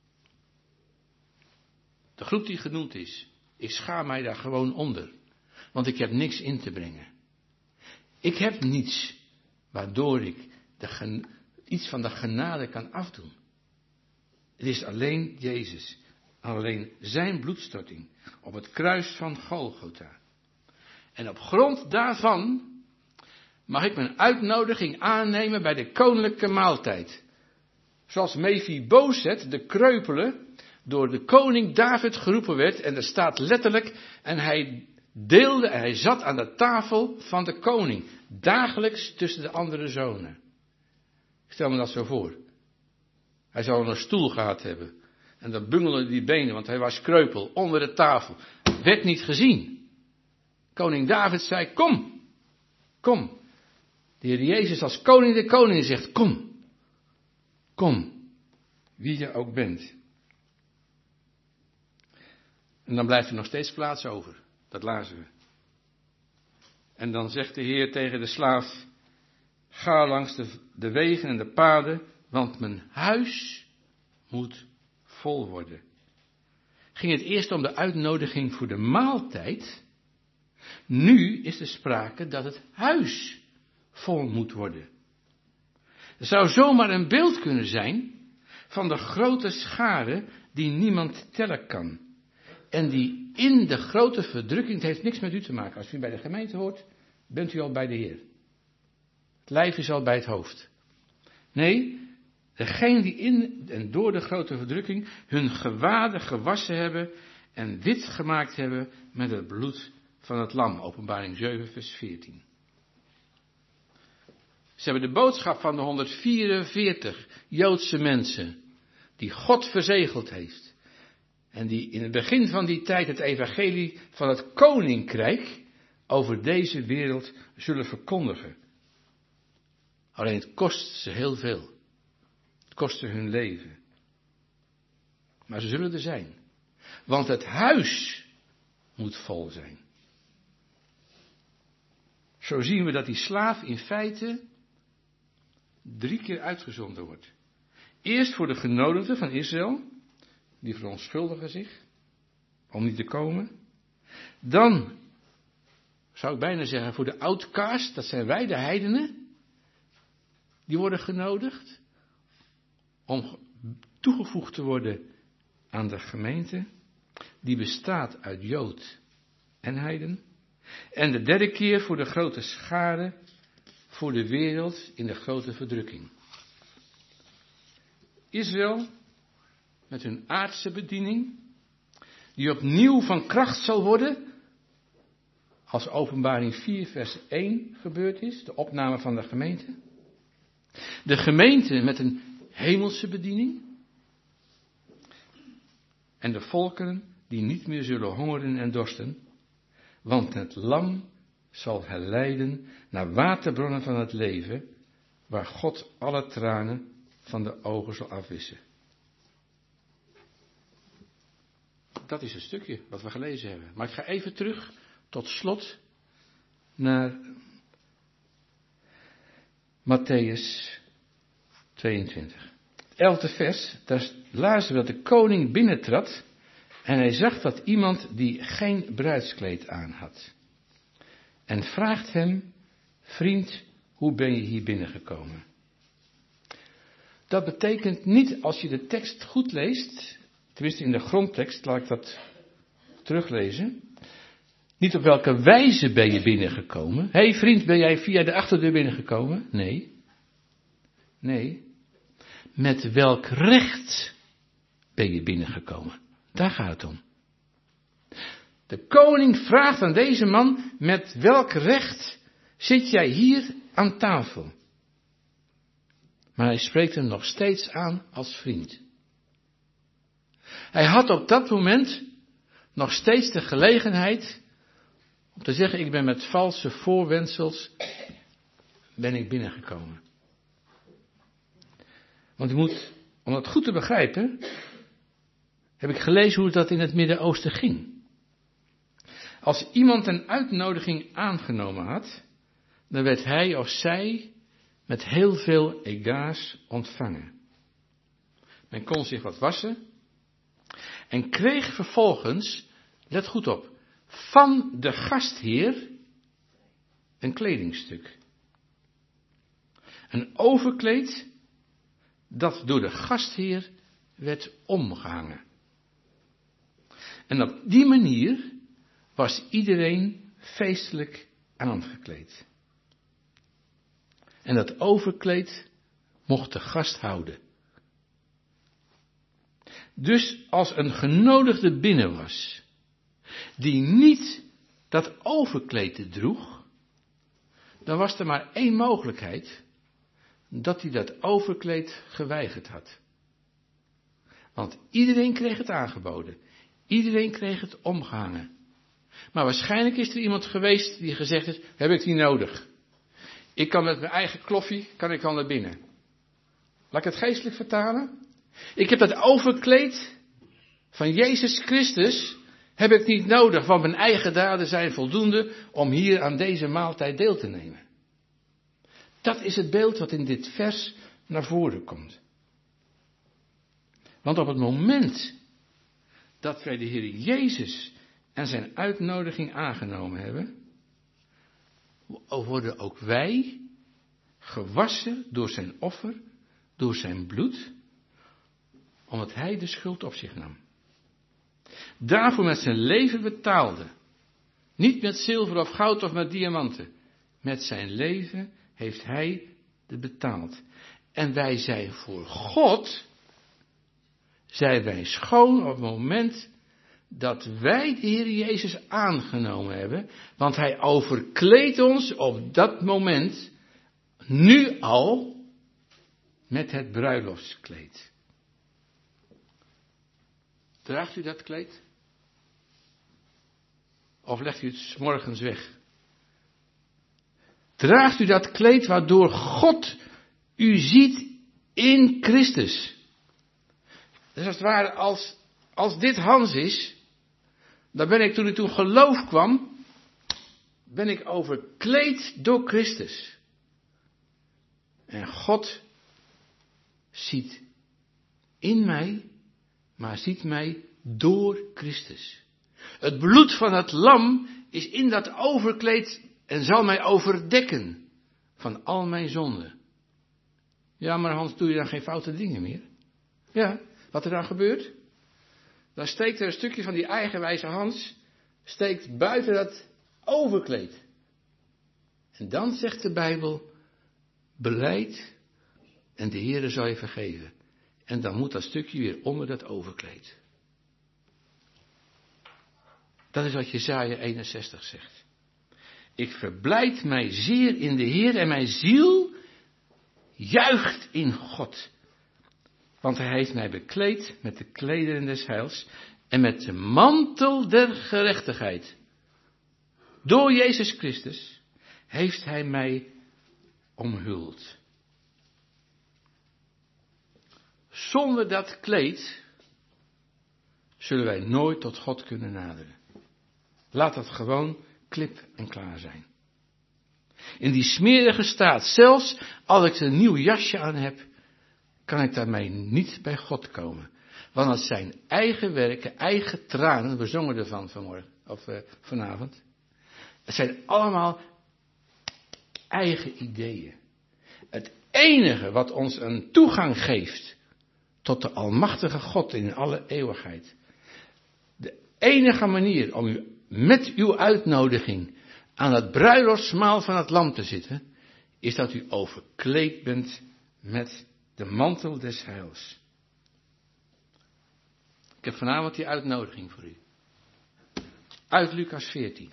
B: De groep die genoemd is, ik schaam mij daar gewoon onder. Want ik heb niks in te brengen. Ik heb niets waardoor ik de gen, iets van de genade kan afdoen. Het is alleen Jezus. Alleen zijn bloedstorting op het kruis van Golgotha. En op grond daarvan mag ik mijn uitnodiging aannemen bij de koninklijke maaltijd. Zoals Mephibozet, de kreupele, door de koning David geroepen werd. En er staat letterlijk, en hij deelde, en hij zat aan de tafel van de koning. Dagelijks tussen de andere zonen. Ik stel me dat zo voor. Hij zou een stoel gehad hebben. En dan bungelden die benen, want hij was kreupel, onder de tafel. Werd niet gezien. Koning David zei, kom, kom. De Heer Jezus als koning der koningen zegt, kom, kom, wie je ook bent. En dan blijft er nog steeds plaats over. Dat lazen we. En dan zegt de Heer tegen de slaaf, ga langs de, de wegen en de paden, want mijn huis moet vol worden. Ging het eerst om de uitnodiging voor de maaltijd. Nu is er sprake dat het huis vol moet worden. Er zou zomaar een beeld kunnen zijn van de grote schare die niemand tellen kan. En die in de grote verdrukking, het heeft niks met u te maken. Als u bij de gemeente hoort, bent u al bij de Heer. Het lijf is al bij het hoofd. Nee, degenen die in en door de grote verdrukking hun gewaden gewassen hebben en wit gemaakt hebben met het bloed van het lam. Openbaring zeven vers veertien. Ze hebben de boodschap van de honderdvierenveertig Joodse mensen die God verzegeld heeft. En die in het begin van die tijd het evangelie van het koninkrijk over deze wereld zullen verkondigen. Alleen het kost ze heel veel. Het kost ze hun leven. Maar ze zullen er zijn. Want het huis moet vol zijn. Zo zien we dat die slaaf in feite drie keer uitgezonden wordt. Eerst voor de genodigden van Israël, die verontschuldigen zich om niet te komen. Dan, zou ik bijna zeggen, voor de outcast, dat zijn wij, de heidenen. Die worden genodigd om toegevoegd te worden aan de gemeente. Die bestaat uit Jood en heiden. En de derde keer voor de grote schare, voor de wereld in de grote verdrukking. Israël, met hun aardse bediening, die opnieuw van kracht zal worden, als Openbaring vier vers één gebeurd is, de opname van de gemeente. De gemeente met een hemelse bediening. En de volkeren die niet meer zullen hongeren en dorsten, want het lam zal hen leiden naar waterbronnen van het leven, waar God alle tranen van de ogen zal afwissen. Dat is een stukje wat we gelezen hebben. Maar ik ga even terug, tot slot, naar Mattheüs tweeëntwintig. Het elfde vers, daar lazen we dat de koning binnentrad en hij zag dat iemand die geen bruidskleed aan had. En vraagt hem, vriend, hoe ben je hier binnengekomen? Dat betekent niet, als je de tekst goed leest, tenminste in de grondtekst, laat ik dat teruglezen. Niet op welke wijze ben je binnengekomen. Hé hey vriend, ben jij via de achterdeur binnengekomen? Nee. Nee. Met welk recht ben je binnengekomen. Daar gaat het om. De koning vraagt aan deze man, met welk recht zit jij hier aan tafel? Maar hij spreekt hem nog steeds aan als vriend. Hij had op dat moment nog steeds de gelegenheid om te zeggen, ik ben met valse voorwendsels ben ik binnengekomen. Want je moet, om dat goed te begrijpen, heb ik gelezen hoe dat in het Midden-Oosten ging. Als iemand een uitnodiging aangenomen had, dan werd hij of zij met heel veel ega's ontvangen. Men kon zich wat wassen en kreeg vervolgens, let goed op, van de gastheer een kledingstuk. Een overkleed dat door de gastheer werd omgehangen. En op die manier was iedereen feestelijk aangekleed. En dat overkleed mocht de gast houden. Dus als een genodigde binnen was, die niet dat overkleed droeg, dan was er maar één mogelijkheid, dat hij dat overkleed geweigerd had. Want iedereen kreeg het aangeboden. Iedereen kreeg het omgehangen. Maar waarschijnlijk is er iemand geweest die gezegd heeft, heb ik niet nodig. Ik kan met mijn eigen kloffie, kan ik al naar binnen. Laat ik het geestelijk vertalen? Ik heb dat overkleed van Jezus Christus, heb ik niet nodig, want mijn eigen daden zijn voldoende om hier aan deze maaltijd deel te nemen. Dat is het beeld wat in dit vers naar voren komt. Want op het moment dat wij de Heer Jezus en zijn uitnodiging aangenomen hebben, worden ook wij gewassen door zijn offer, door zijn bloed, omdat hij de schuld op zich nam. Daarvoor met zijn leven betaalde. Niet met zilver of goud of met diamanten. Met zijn leven heeft hij de betaald. En wij zijn voor God, zijn wij schoon op het moment dat wij de Heer Jezus aangenomen hebben. Want hij overkleedt ons op dat moment, nu al, met het bruiloftskleed. Draagt u dat kleed? Of legt u het 's morgens weg? Draagt u dat kleed waardoor God u ziet in Christus? Dus als het ware, als, als dit Hans is, dan ben ik, toen ik toen geloof kwam, ben ik overkleed door Christus. En God ziet in mij, maar ziet mij door Christus. Het bloed van het lam is in dat overkleed en zal mij overdekken van al mijn zonden. Ja, maar Hans, doe je dan geen foute dingen meer? Ja, wat er dan gebeurt? Dan steekt er een stukje van die eigenwijze Hans, steekt buiten dat overkleed. En dan zegt de Bijbel, belijd en de Heere zal je vergeven. En dan moet dat stukje weer onder dat overkleed. Dat is wat Jesaja eenenzestig zegt. Ik verblijd mij zeer in de Heer en mijn ziel juicht in God. Want hij heeft mij bekleed met de klederen des heils en met de mantel der gerechtigheid. Door Jezus Christus heeft hij mij omhuld. Zonder dat kleed zullen wij nooit tot God kunnen naderen. Laat dat gewoon klip en klaar zijn. In die smerige staat, zelfs als ik een nieuw jasje aan heb, kan ik daarmee niet bij God komen. Want het zijn eigen werken, eigen tranen, we zongen ervan vanmorgen, of uh, vanavond. Het zijn allemaal eigen ideeën. Het enige wat ons een toegang geeft tot de almachtige God in alle eeuwigheid. De enige manier om u met uw uitnodiging aan het bruiloftsmaal van het lam te zitten, is dat u overkleed bent met de mantel des heils. heb vanavond die uitnodiging voor u. Uit Lucas veertien.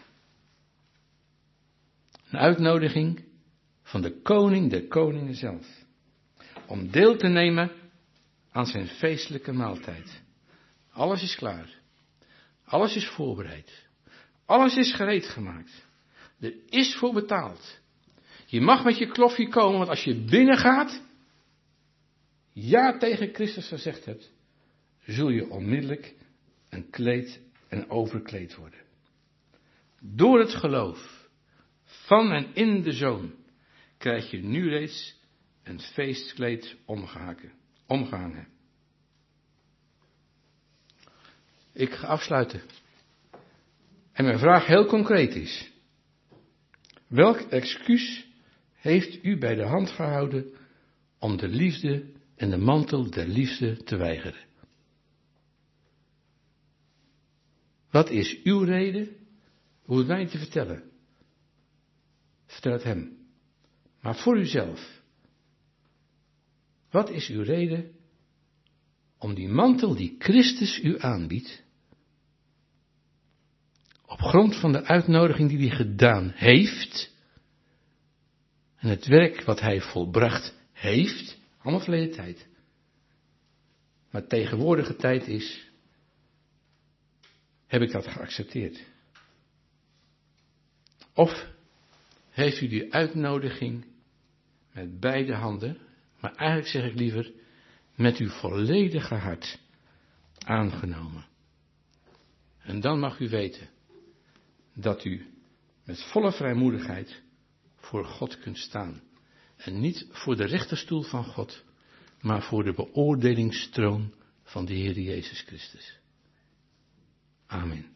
B: Een uitnodiging van de koning der koningen zelf. Om deel te nemen aan zijn feestelijke maaltijd. Alles is klaar. Alles is voorbereid. Alles is gereed gemaakt. Er is voor betaald. Je mag met je kloffie komen, want als je binnen gaat, ja tegen Christus gezegd hebt, zul je onmiddellijk een kleed en overkleed worden. Door het geloof van en in de Zoon krijg je nu reeds een feestkleed omgehangen. Ik ga afsluiten. En mijn vraag heel concreet is: welk excuus heeft u bij de hand gehouden om de liefde en de mantel der liefde te weigeren? Wat is uw reden? Hoeft het mij niet te vertellen. Vertel het hem. Maar voor uzelf. Wat is uw reden om die mantel die Christus u aanbiedt, op grond van de uitnodiging die hij gedaan heeft, en het werk wat hij volbracht heeft, allemaal verleden tijd, maar tegenwoordige tijd is, heb ik dat geaccepteerd? Of heeft u die uitnodiging met beide handen, maar eigenlijk zeg ik liever, met uw volledige hart aangenomen? En dan mag u weten dat u met volle vrijmoedigheid voor God kunt staan. En niet voor de rechterstoel van God, maar voor de beoordelingstroon van de Heer Jezus Christus. Amen.